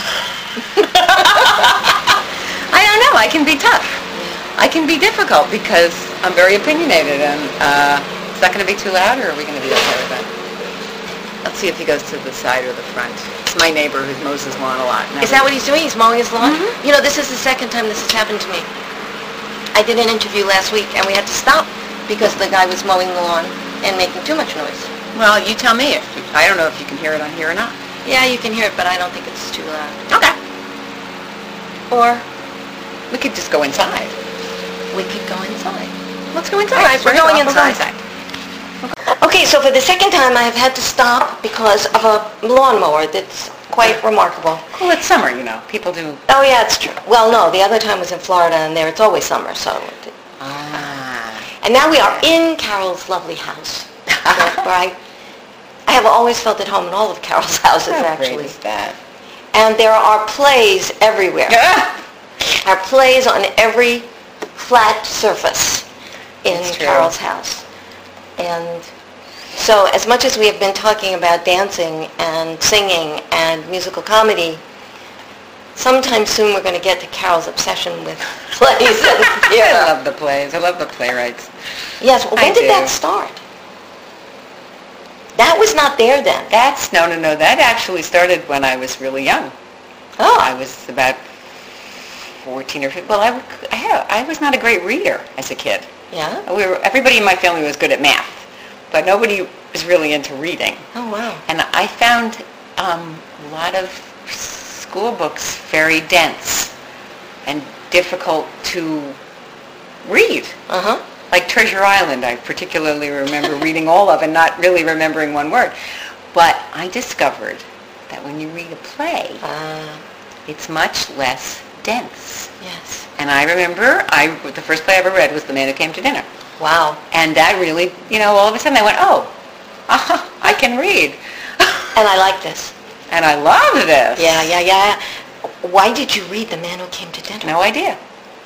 I don't know. I can be tough. I can be difficult because I'm very opinionated. And uh, is that going to be too loud, or are we going to be okay with that? Let's see if he goes to the side or the front. It's my neighbor who mows his lawn a lot. Now Is that what he's doing? He's mowing his lawn? Mhm. You know, this is the second time this has happened to me. I did an interview last week, and we had to stop because the guy was mowing the lawn and making too much noise. Well, you tell me. If I don't know if you can hear it on here or not. Yeah, you can hear it, but I don't think it's too loud. Okay. Or We could just go inside. we could go inside. Let's go inside. All right, we're Right going off, we'll inside. Okay, so for the second time, I have had to stop because of a lawnmower that's quite remarkable. Well, it's summer, you know. People do. Oh, yeah, it's true. Well, no, the other time was in Florida, and there it's always summer, so... Ah. And now we are in Carol's lovely house, where I, I have always felt at home in all of Carol's houses, How great actually. is that? And there are plays everywhere. Ah! There are plays on every flat surface in That's true. Carol's house. And so as much as we have been talking about dancing and singing and musical comedy, sometime soon we're going to get to Carol's obsession with plays and I theater. love the plays. I love the playwrights. Yes, well, I when did do. that start? That was not there then. That's, no, no, no. That actually started when I was really young. Oh, I was about fourteen or fifteen. Well, I, I, had, I was not a great reader as a kid. yeah? We were, everybody in my family was good at math, but nobody was really into reading. Oh, wow. And I found um, a lot of school books very dense and difficult to read. Uh-huh. Like Treasure Island, I particularly remember reading all of and not really remembering one word. But I discovered that when you read a play, Uh, it's much less dense. yes. And I remember I the first play I ever read was The Man Who Came to Dinner. Wow. And that really, you know, all of a sudden I went, oh, uh, I can read. And I like this. And I love this. Yeah, yeah, yeah. Why did you read The Man Who Came to Dinner? No idea.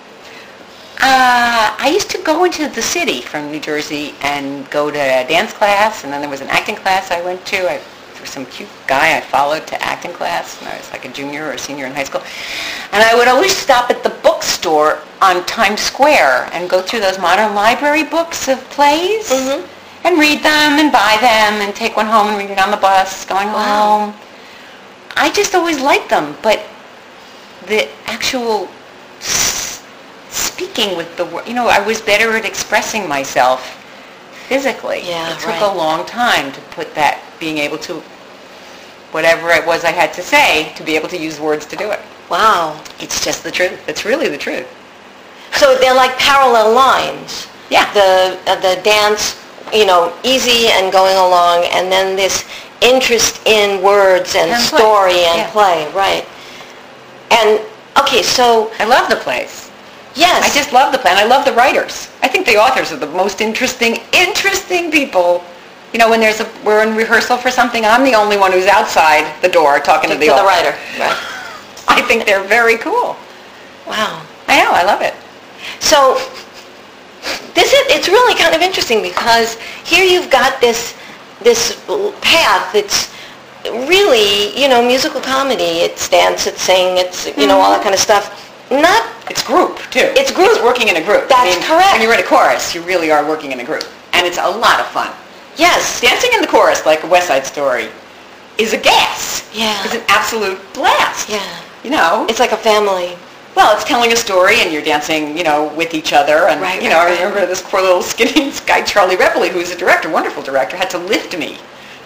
Uh, I used to go into the city from New Jersey and go to a dance class, and then there was an acting class I went to. I, there was some cute guy I followed to acting class, and I was like a junior or a senior in high school. And I would always stop at the bookstore on Times Square and go through those modern library books of plays Mhm. and read them and buy them and take one home and read it on the bus going Wow. home. I just always liked them, but the actual s- speaking with the word, you know, I was better at expressing myself physically. Yeah, it took right. a long time to put that, being able to, whatever it was I had to say, to be able to use words to do it. Wow. It's just the truth. It's really the truth. So they're like parallel lines. Yeah. The uh, the dance, you know, easy and going along, and then this interest in words and, And play. story and Yeah. play, right? And okay, so I love the plays. yes, I just love the play, and I love the writers. I think the authors are the most interesting, interesting people. You know, when there's a, we're in rehearsal for something, I'm the only one who's outside the door talking to, to the the author. writer, right? I think they're very cool. Wow. I know, I love it. So this is it's really kind of interesting because here you've got this this path that's really, you know, musical comedy. It's dance, it's sing, it's, you know, all that kind of stuff. Not It's group, too. It's group. It's working in a group. That's I mean, correct. When you're in a chorus, you really are working in a group. And it's a lot of fun. yes. Dancing in the chorus, like a West Side Story, is a gas. Yeah. It's an absolute blast. Yeah. You know? It's like a family. Well, it's telling a story, and you're dancing, you know, with each other. And, Right, you right, know, right. I remember this poor little skinny guy, Charlie Repley, who's a director, wonderful director, had to lift me.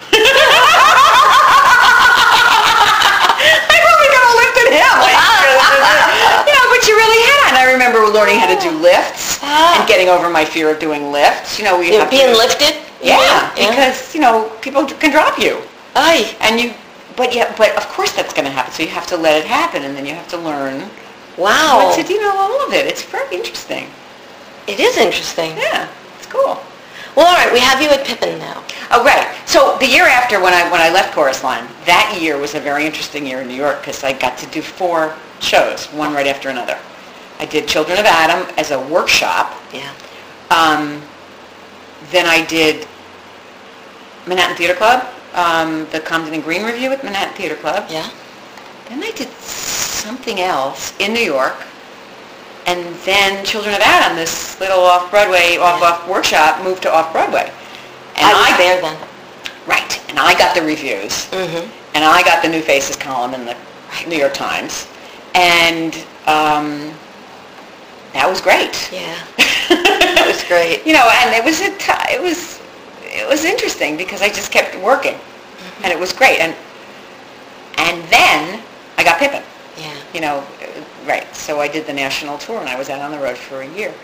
I wasn't going to lift at him. Like, you know, but you really had. And I remember learning how to do lifts Ah. and getting over my fear of doing lifts. You know, we You're have being to, lifted? Yeah, Yeah. because, you know, people can drop you. Aye. And you, but yeah, but of course that's going to happen. So you have to let it happen, and then you have to learn Wow. what to do, you know, all of it. It's very interesting. It is interesting. Yeah, it's cool. Well, all right, we have you at Pippin now. Oh, right. So the year after when I when I left Chorus Line, that year was a very interesting year in New York because I got to do four shows, one right after another. I did Children of Adam as a workshop. Yeah. Um, then I did Manhattan Theater Club, um, the Comden and Green Review at Manhattan Theater Club. Yeah. Then I did something else in New York. And then Children of Adam, this little off-Broadway, off-off workshop, moved to off-Broadway. And I was there then. Right. And I got the reviews. Mm-hmm. And I got the New Faces column in the New York Times. And um, that was great. Yeah. That was great. You know, and it was a t- it was it was interesting because I just kept working, mm-hmm. and it was great. And and then I got Pippin. Yeah. You know, right. So I did the national tour, and I was out on the road for a year.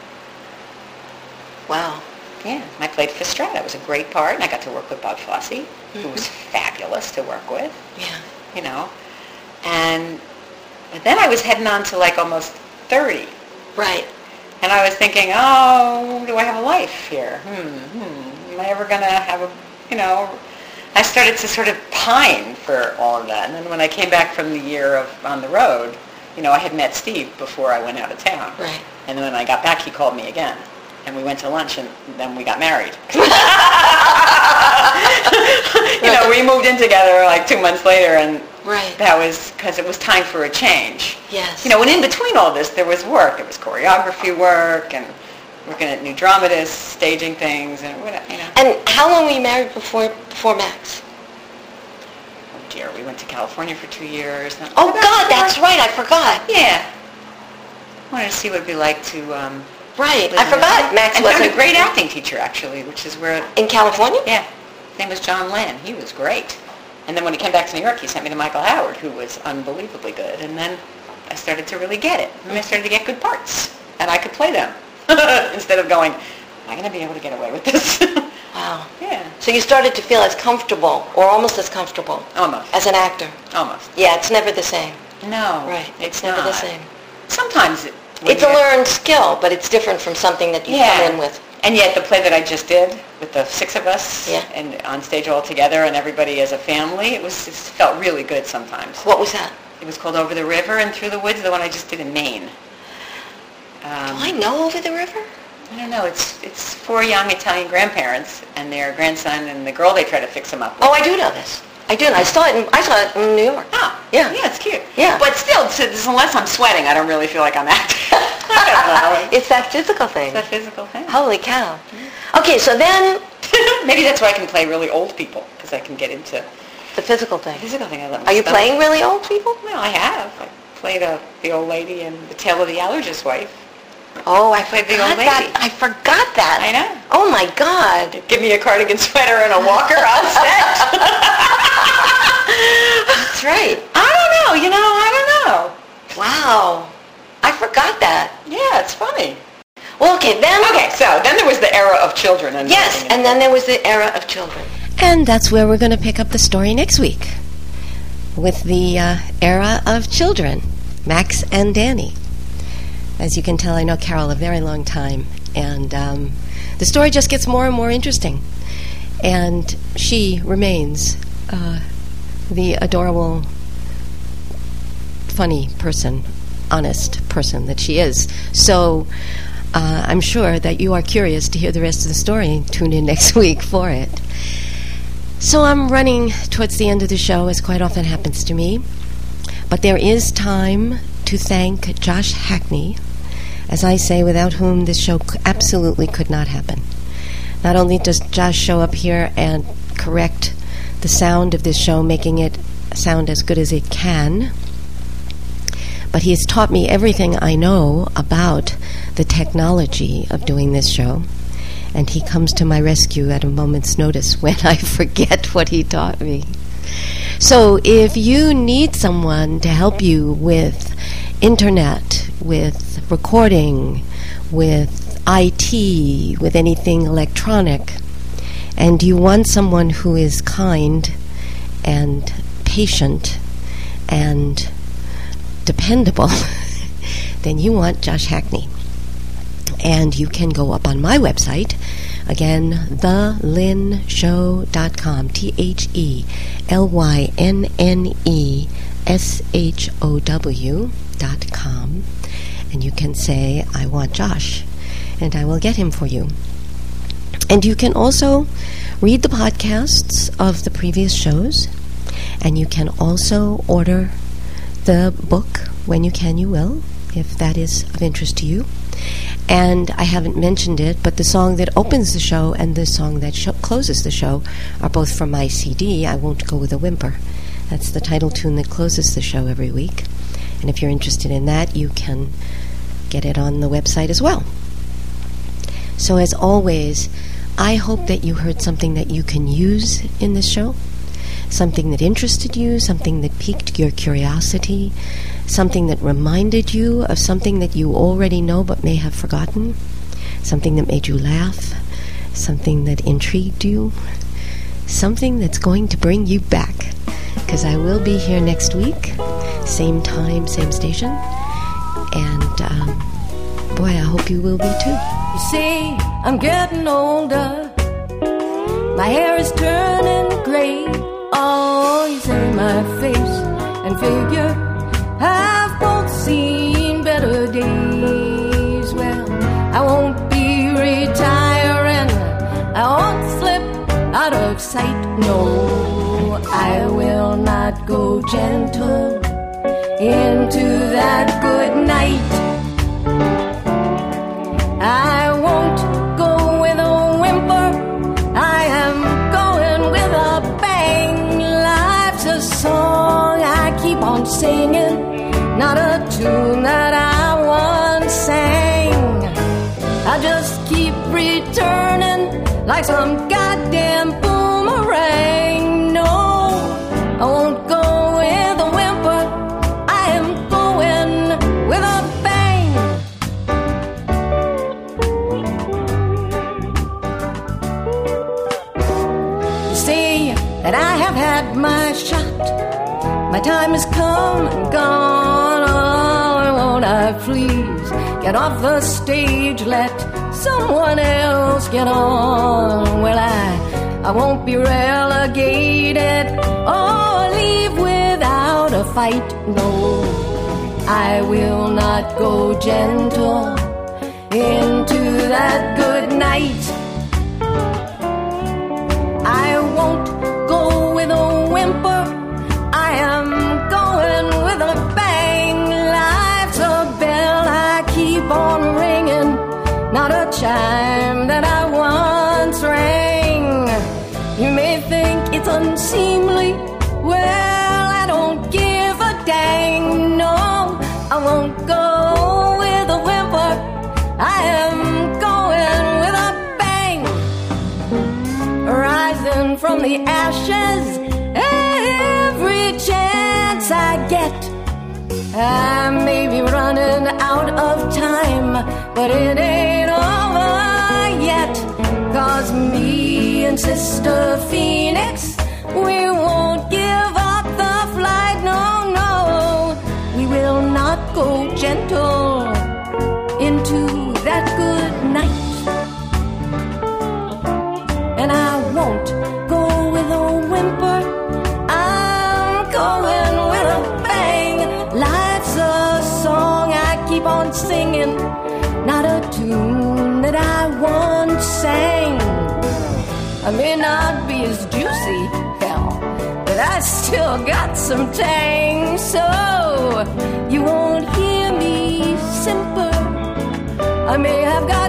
Wow. Yeah. And I played Fistrata. It was a great part, and I got to work with Bob Fosse, mm-hmm. who was fabulous to work with. Yeah. You know, and but then I was heading on to like almost thirty. Right. And I was thinking, oh, do I have a life here? Hmm, hmm. Am I ever going to have a, you know, I started to sort of pine for all of that. And then when I came back from the year of on the road, you know, I had met Steve before I went out of town. Right. And then when I got back, he called me again. And we went to lunch, and then we got married. You know, we moved in together like two months later, and Right. that was because it was time for a change. Yes. You know, and in between all this, there was work. There was choreography work and working at new dramatists, staging things, and whatever, you know. And how long were you married before before Max? Oh dear, we went to California for two years. and- Oh God, that's right. I forgot. Yeah. Wanted to see what it'd be like to. Um, Right. live I in forgot. L A. Max and found wasn't a great acting teacher actually, which is where. in California. Yeah. His name was John Lynn. He was great. And then when he came back to New York, he sent me to Michael Howard, who was unbelievably good. And then I started to really get it. And I started to get good parts. And I could play them. Instead of going, am I going to be able to get away with this? Wow. Yeah. So you started to feel as comfortable, or almost as comfortable, Almost. as an actor. Almost. Yeah, it's never the same. No. Right. It's, It's never the not. same. Sometimes it... when It's a you- learned skill, but it's different from something that you Yeah. come in with. And yet the play that I just did with the six of us Yeah. and on stage all together and everybody as a family, it was it felt really good sometimes. What was that? It was called Over the River and Through the Woods, the one I just did in Maine. Um, Do I know Over the River? I don't know. It's it's four young Italian grandparents and their grandson and the girl they try to fix him up with. Oh, I do know this. I do. know. I saw it. In, I saw it in New York. Oh, Yeah. Yeah, it's cute. Yeah. But still, so, unless I'm sweating, I don't really feel like I'm acting. I don't know. It's that physical thing. It's a physical thing. Holy cow. Okay, so then Maybe that's why I can play really old people, because I can get into the physical thing. the physical thing. I let my Are you stomach- playing really old people? Well, I have. I played a, the old lady in The Tale of the Allergist's Wife. Oh, I Played the forgot old that. lady. I forgot that. I know. Oh my God. Give me a cardigan sweater and a walker on set. That's right. I don't know. You know, I don't know. Wow. I forgot that. Yeah, it's funny. Well, okay, then. Okay, so then there was the era of children. And Yes, and then there was the era of children. And that's where we're going to pick up the story next week with the uh, era of children, Max and Danny. As you can tell, I know Carol a very long time, and um, the story just gets more and more interesting. And she remains uh, the adorable, funny person, honest person that she is. So uh, I'm sure that you are curious to hear the rest of the story. Tune in next week for it. So I'm running towards the end of the show, as quite often happens to me. But there is time to thank Josh Hackney, as I say, without whom this show c- absolutely could not happen. Not only does Josh show up here and correct the sound of this show, making it sound as good as it can, but he has taught me everything I know about the technology of doing this show. And he comes to my rescue at a moment's notice when I forget what he taught me. So if you need someone to help you with internet, with recording, with I T, with anything electronic, and you want someone who is kind and patient and dependable, then you want Josh Hackney. And you can go up on my website, again, the lynn show dot com, T H E L Y N N E S H O W dot com, and you can say, I want Josh, and I will get him for you. And you can also read the podcasts of the previous shows, and you can also order the book, When You Can You Will, if that is of interest to you. And I haven't mentioned it, but the song that opens the show and the song that sh- closes the show are both from my C D, I Won't Go With a Whimper. That's the title tune that closes the show every week. And if you're interested in that, you can get it on the website as well. So as always, I hope that you heard something that you can use in this show, something that interested you, something that piqued your curiosity, something that reminded you of something that you already know but may have forgotten, something that made you laugh, something that intrigued you, something that's going to bring you back. Because I will be here next week, same time, same station, and um, boy, I hope you will be too. You see, I'm getting older. My hair is turning gray. Oh, you say my face and figure have both seen better days. Well, I won't be retiring. I won't slip out of sight. No, I will not go gentle into that good night. I won't go with a whimper. I am going with a bang. Life's a song I keep on singing, not a tune that I once sang. I just keep returning like some goddamn boomerang. No, I won't go with a whimper. I am going with a bang. That I have had my shot. My time has come and gone. Oh, won't I please get off the stage, let someone else get on. Well, I, I won't be relegated or leave without a fight. No, I will not go gentle into that good night. I won't go with a whimper. I am going with a bang. Life's a bell I keep on ringing, not a chime that I once rang. You may think it's unseemly. Well, I don't give a dang. No, I won't go with a whimper. I am going with a bang. Rising from the ashes every chance I get. I may be running out of time, but it ain't over yet. 'Cause me and Sister Phoenix, we won't give up the flight. No, no, we will not go gentle into that good night. And I won't go with a whimper. I'm going with a bang. Life's a song I keep on singing, not a tune that I once sang. I may not be as juicy, hell, but I still got some tang. So you won't hear me simper. I may have got